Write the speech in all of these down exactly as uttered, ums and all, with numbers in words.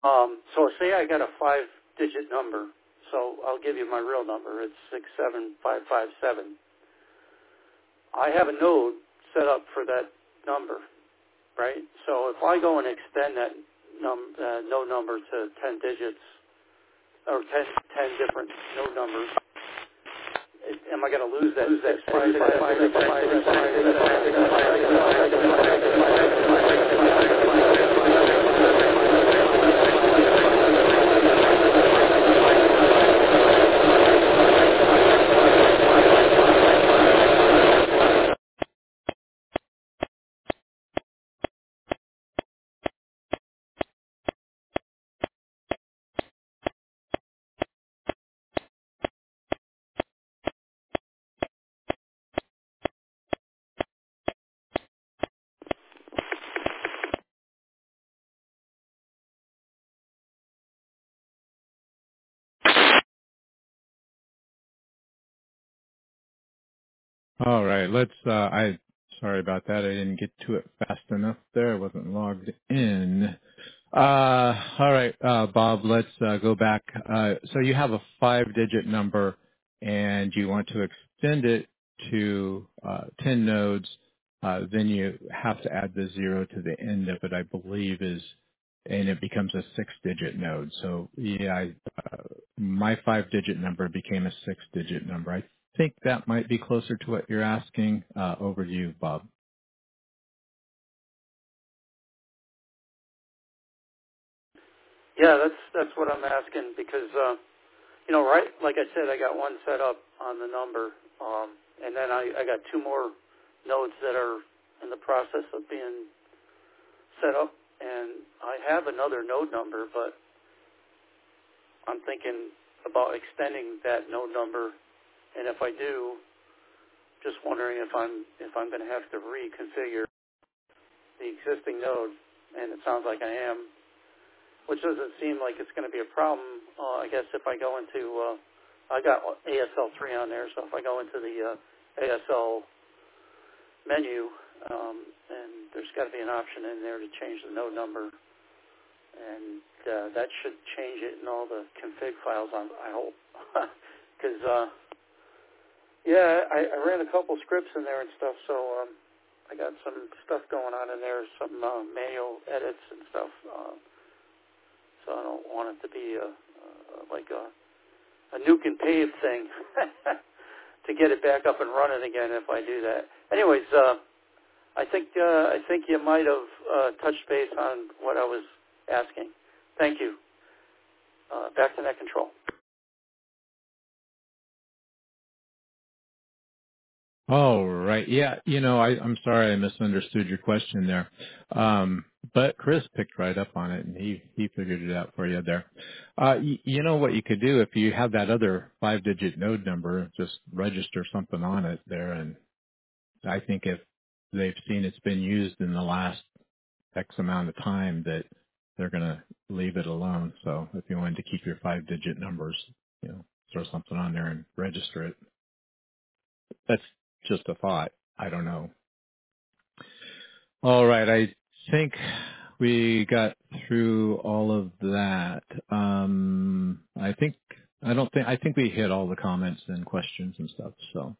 Um, so say I got a five-digit number. So I'll give you my real number. It's six seven five five seven. I have a node set up for that number, right? So if I go and extend that num uh, node number to ten digits or ten, ten different node numbers, is, am I going to lose that? Lose that five, five, five, five, five, All right. Let's, uh, I, sorry about that. I didn't get to it fast enough there. I wasn't logged in. Uh, all right, uh, Bob, let's, uh, go back. Uh, so you have a five digit number and you want to extend it to, uh, ten nodes. Uh, then you have to add the zero to the end of it, I believe is, and it becomes a six digit node. So yeah, I, uh, my five digit number became a six digit number. I think that might be closer to what you're asking. Uh, over to you, Bob. yeah, that's that's what I'm asking because uh, you know, right? Like I said, I got one set up on the number, um, and then I, I got two more nodes that are in the process of being set up, and I have another node number, but I'm thinking about extending that node number, and if I do, just wondering if I'm if I'm going to have to reconfigure the existing node, and it sounds like I am, which doesn't seem like it's going to be a problem. Uh, I guess if I go into, uh, I got A S L three on there, so if I go into the uh, A S L menu, um, and there's got to be an option in there to change the node number, and uh, that should change it in all the config files, on, I hope. Because, uh, yeah, I, I ran a couple scripts in there and stuff, so um, I got some stuff going on in there, some uh, manual edits and stuff. Uh, so I don't want it to be a, uh, like a, a nuke and pave thing to get it back up and running again if I do that. Anyways, uh, I think uh, I think you might have uh, touched base on what I was asking. Thank you. Uh, back to net control. Oh, right. Yeah. You know, I, I'm sorry I misunderstood your question there. Um, but Chris picked right up on it and he, he figured it out for you there. Uh, y- you know what you could do if you have that other five digit node number, just register something on it there. And I think if they've seen it's been used in the last X amount of time that they're going to leave it alone. So if you wanted to keep your five digit numbers, you know, throw something on there and register it. That's just a thought. I don't know. All right. I think we got through all of that. Um, I think, I don't think, I think we hit all the comments and questions and stuff. So,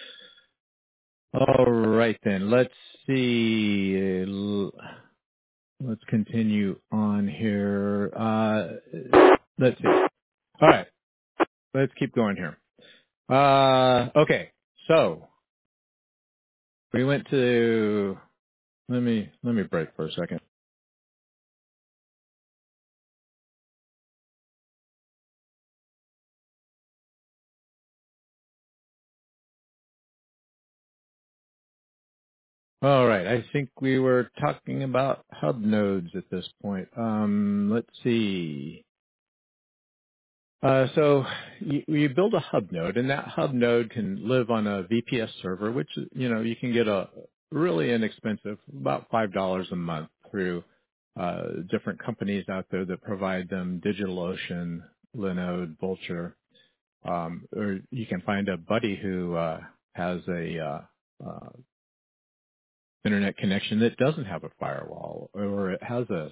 all right then. Let's see. L- Let's continue on here. Uh, let's see. All right. Let's keep going here. Uh, okay. So we went to, let me, let me break for a second. All right. I think we were talking about hub nodes at this point. Um, let's see. Uh, so you, you build a hub node, and that hub node can live on a V P S server, which you know you can get a really inexpensive, about five dollars a month through uh, different companies out there that provide them: DigitalOcean, Linode, Vultr, um, or you can find a buddy who uh, has a uh, uh, internet connection that doesn't have a firewall, or it has a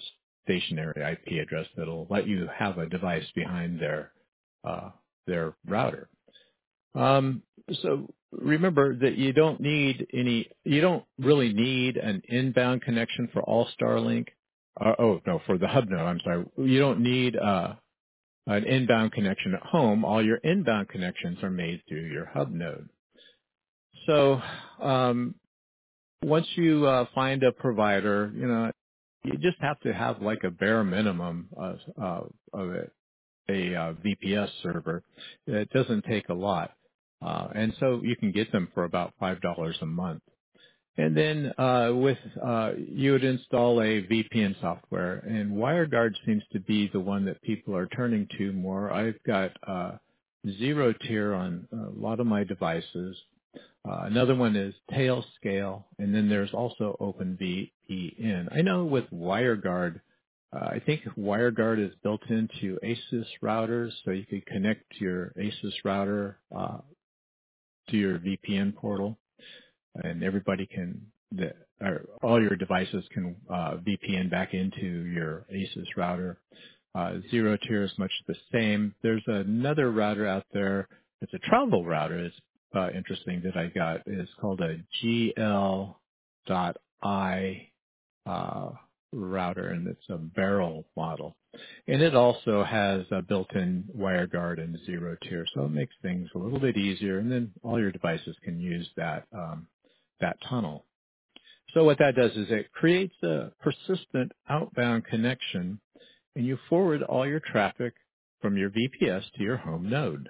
stationary I P address that'll let you have a device behind their uh, their router. Um, so remember that you don't need any, you don't really need an inbound connection for all Starlink. Uh, oh, no, for the hub node, I'm sorry. You don't need uh, an inbound connection at home. All your inbound connections are made through your hub node. So um, once you uh, find a provider, you know, you just have to have like a bare minimum of, uh, of it. a uh, V P S server. It doesn't take a lot. Uh, and so you can get them for about five dollars a month. And then uh, with uh, you would install a V P N software, and WireGuard seems to be the one that people are turning to more. I've got uh, Zero Tier on a lot of my devices. Uh, another one is Tailscale, and then there's also OpenVPN. I know with WireGuard, uh, I think WireGuard is built into ASUS routers, so you could connect your ASUS router uh, to your V P N portal, and everybody can, the, or all your devices can uh, V P N back into your ASUS router. Uh, Zero Tier is much the same. There's another router out there. It's a travel router. It's uh, interesting that I got. It's called a G L dot I uh, router, and it's a barrel model. And it also has a built-in WireGuard and Zero Tier, so it makes things a little bit easier. And then all your devices can use that um, that tunnel. So what that does is it creates a persistent outbound connection, and you forward all your traffic from your V P S to your home node.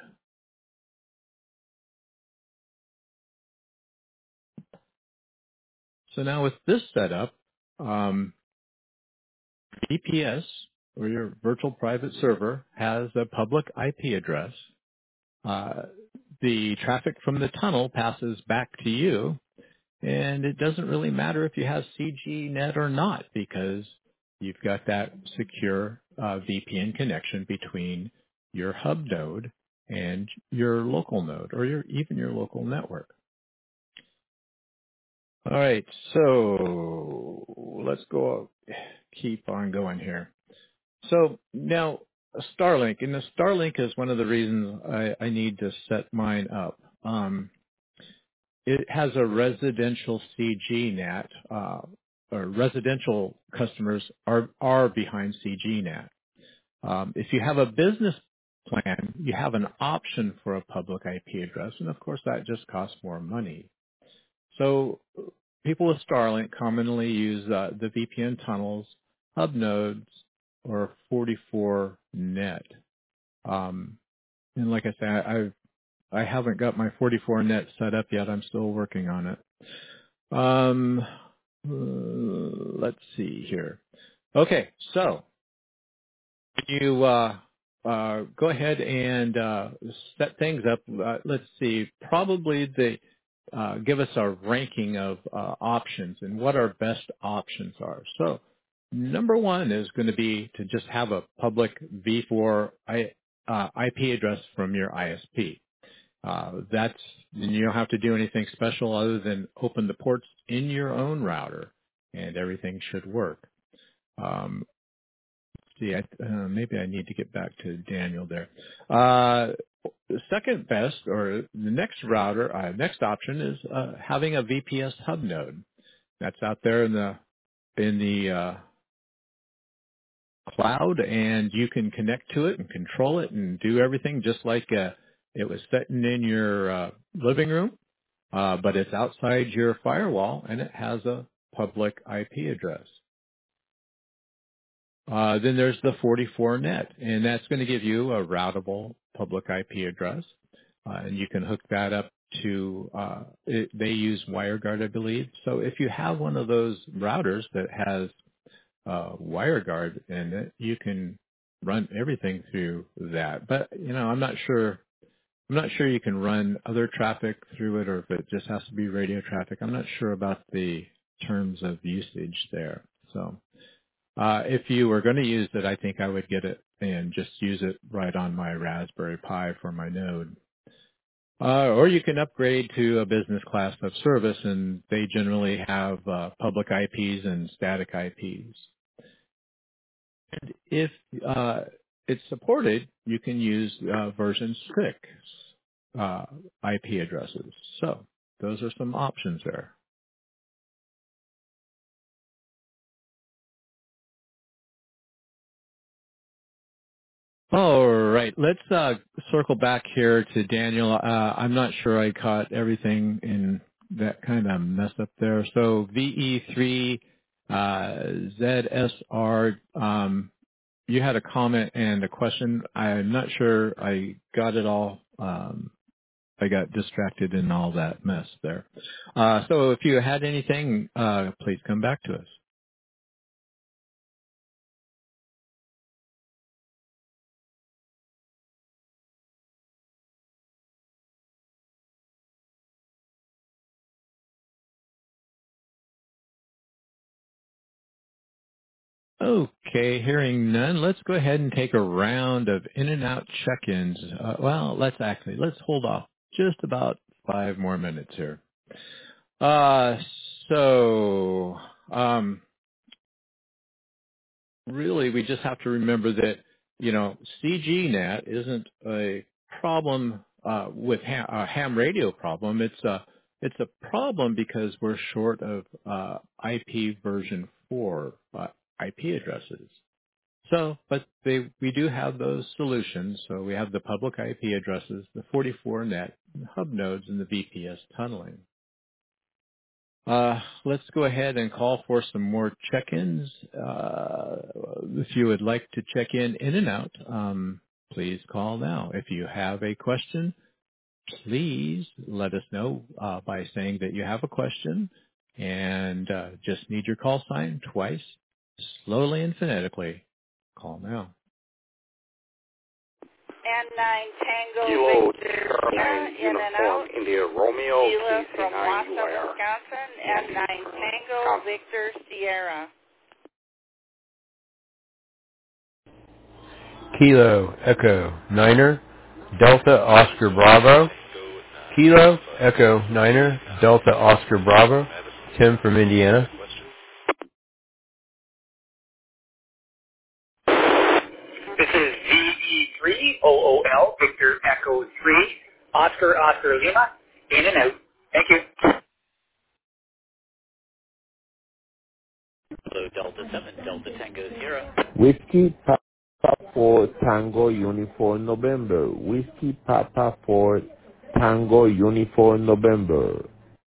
So now with this setup, um, V P S, or your virtual private server, has a public I P address. Uh, the traffic from the tunnel passes back to you, and it doesn't really matter if you have C G net or not, because you've got that secure uh, V P N connection between your hub node and your local node, or your, even your local network. All right, so let's go, keep on going here. So now Starlink, and the Starlink is one of the reasons I, I need to set mine up. Um, it has a residential C G net, uh, or residential customers are, are behind C G net. Um, if you have a business plan, you have an option for a public I P address, and of course that just costs more money. So people with Starlink commonly use uh, the V P N tunnels, hub nodes, or forty-four net. Um, and like I say, I, I've, I haven't got my forty-four net set up yet. I'm still working on it. Um, uh, let's see here. Okay, so you uh, uh, go ahead and uh, set things up. Uh, let's see, probably the uh, give us a ranking of uh, options and what our best options are. So number one is going to be to just have a public V four I, uh, I P address from your I S P. Uh, that's, you don't have to do anything special other than open the ports in your own router, and everything should work. Um, see, I, uh, maybe I need to get back to Daniel there. Uh, the second best, or the next router, uh, next option is uh, having a V P S hub node. That's out there in the in the uh, cloud, and you can connect to it and control it and do everything just like uh, it was sitting in your uh, living room, uh, but it's outside your firewall, and it has a public I P address. Uh, then there's the forty-four net, and that's going to give you a routable public I P address, uh, and you can hook that up to, uh, it, they use WireGuard, I believe. So if you have one of those routers that has uh, WireGuard in it, you can run everything through that. But, you know, I'm not sure, I'm not sure you can run other traffic through it, or if it just has to be radio traffic. I'm not sure about the terms of usage there. So, Uh, if you were going to use it, I think I would get it and just use it right on my Raspberry Pi for my node. Uh, or you can upgrade to a business class of service, and they generally have uh, public I Ps and static I Ps. And if uh, it's supported, you can use uh, version six uh, I P addresses. So those are some options there. All right, let's uh, circle back here to Daniel. Uh, I'm not sure I caught everything in that kind of mess up there. So V E three uh, Z S R, um, you had a comment and a question. I'm not sure I got it all. Um, I got distracted in all that mess there. Uh, so if you had anything, uh, please come back to us. Okay, hearing none, let's go ahead and take a round of in and out check-ins. Uh, well, let's actually, let's hold off just about five more minutes here. Uh, so, um, really, we just have to remember that, you know, C G net isn't a problem uh, with ham, a ham radio problem. It's a it's a problem because we're short of uh, I P version four uh, I P addresses. So, but they we do have those solutions. So we have the public I P addresses, the forty-four net hub nodes, and the V P S tunneling. Uh, let's go ahead and call for some more check-ins. Uh, if you would like to check in in and out, um, please call now. If you have a question, please let us know uh, by saying that you have a question and uh, just need your call sign twice, slowly and phonetically. Call now. N nine Tango Kilo Victor Charlie in and Uniform out. India Romeo Sheila K C from nine U Wausau, I R. Wisconsin. N nine Tango Wisconsin. Victor Sierra. Kilo Echo Niner Delta Oscar Bravo. Kilo Echo Niner Delta Oscar Bravo. Tim from Indiana. This is V E three O O L Victor Echo three Oscar Oscar Lima. In and out. Thank you. Hello, Delta seven, Delta Tango Sierra. Whiskey Papa for Tango Uniform November. Whiskey Papa for Tango Uniform November.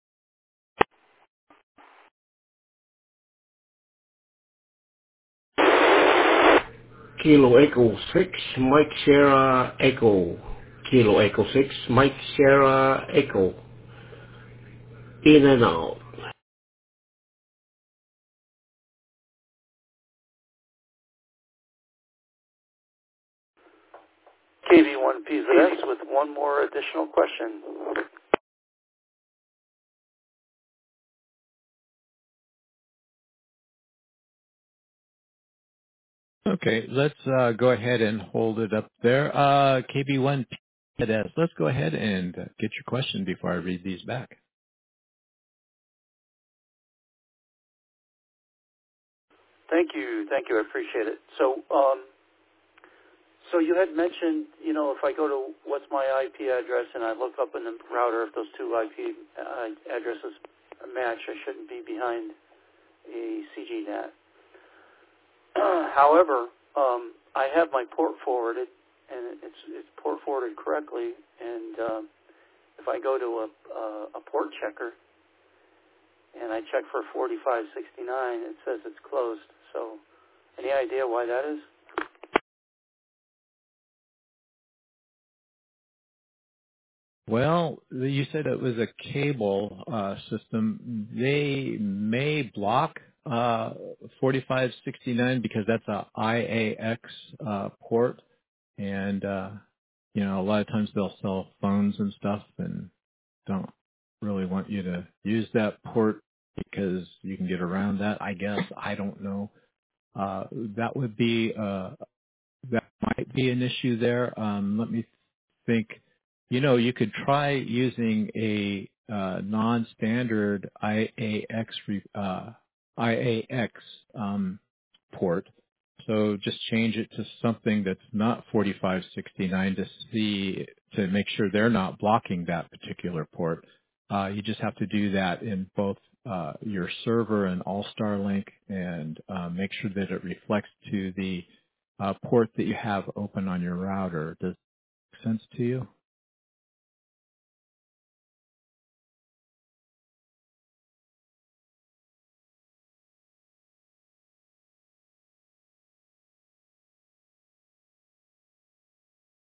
Kilo Echo six, Mike Sierra Echo. Kilo Echo six, Mike Sierra Echo. In and out. K V one P Z S with one more additional question. Okay, let's uh, go ahead and hold it up there. Uh, K B one P Z S, let's go ahead and uh, get your question before I read these back. Thank you, thank you, I appreciate it. So, um, so you had mentioned, you know, if I go to what's my I P address and I look up in the router if those two I P uh, addresses match, I shouldn't be behind a C G net. However, um, I have my port forwarded, and it's it's port forwarded correctly. And um, if I go to a, a a port checker and I check for forty-five sixty-nine, it says it's closed. So, any idea why that is? Well, you said it was a cable uh, system. They may block uh, forty-five sixty-nine because that's a I A X uh, port, and uh, you know a lot of times they'll sell phones and stuff, and don't really want you to use that port because you can get around that. I guess I don't know. Uh, that would be uh, that might be an issue there. Um, let me think, you know, you could try using a uh, non-standard I A X re, uh, I A X um, port. So just change it to something that's not forty-five sixty-nine to see, to make sure they're not blocking that particular port. Uh, you just have to do that in both uh, your server and All-Star Link, and uh, make sure that it reflects to the uh, port that you have open on your router. Does that make sense to you?